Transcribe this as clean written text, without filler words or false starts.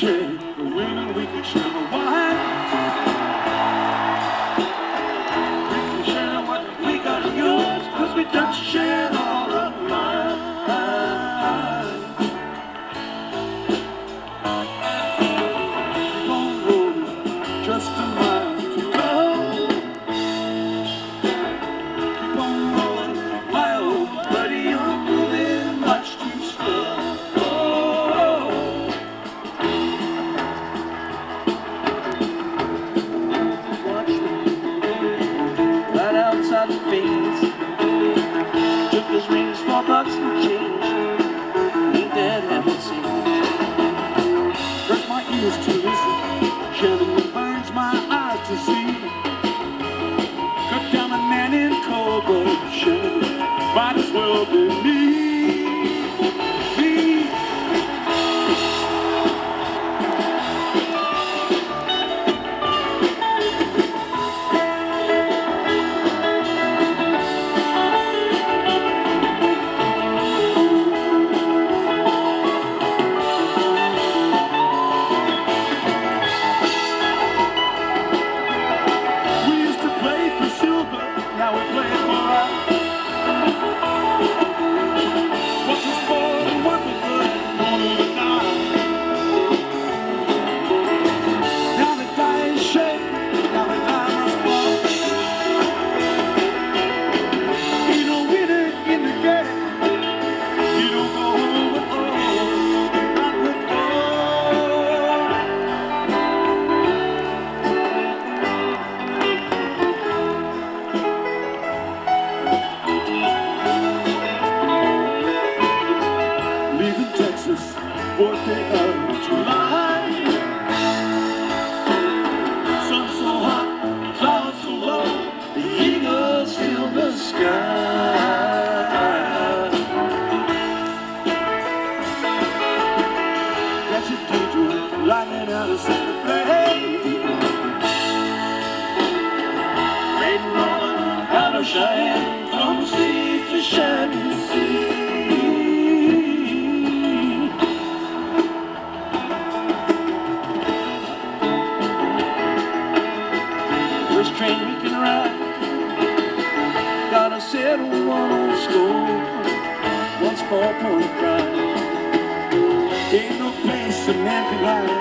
share the women, we can share the wine. We can share what we got of yours, 'cause we done shared all of mine. Keep on rolling, just a mile to go. Keep on rolling, my old buddy, you're moving much too slow. Outside the fence, took his rings for bucks and change. Ain't that heaven seen? Hurts my ears to listen, Shannon, it burns my eyes to see. Cut down a man in cold blood, Shannon, might as well be me. Now we play for us. What's the sport and what was good on the die? Now the die is shaking, now the die must fall. You don't win it in the game. You don't go home with all, not with Texas, 4th day of July. Sun so hot, clouds so low, the eagles fill the sky. That's a daydream, lightning out of Santa Fe. Rain rolling out of Cheyenne, from sea to shining sea. First train we can ride, gotta settle one old score, one small point of pride. Ain't no place a man can hide.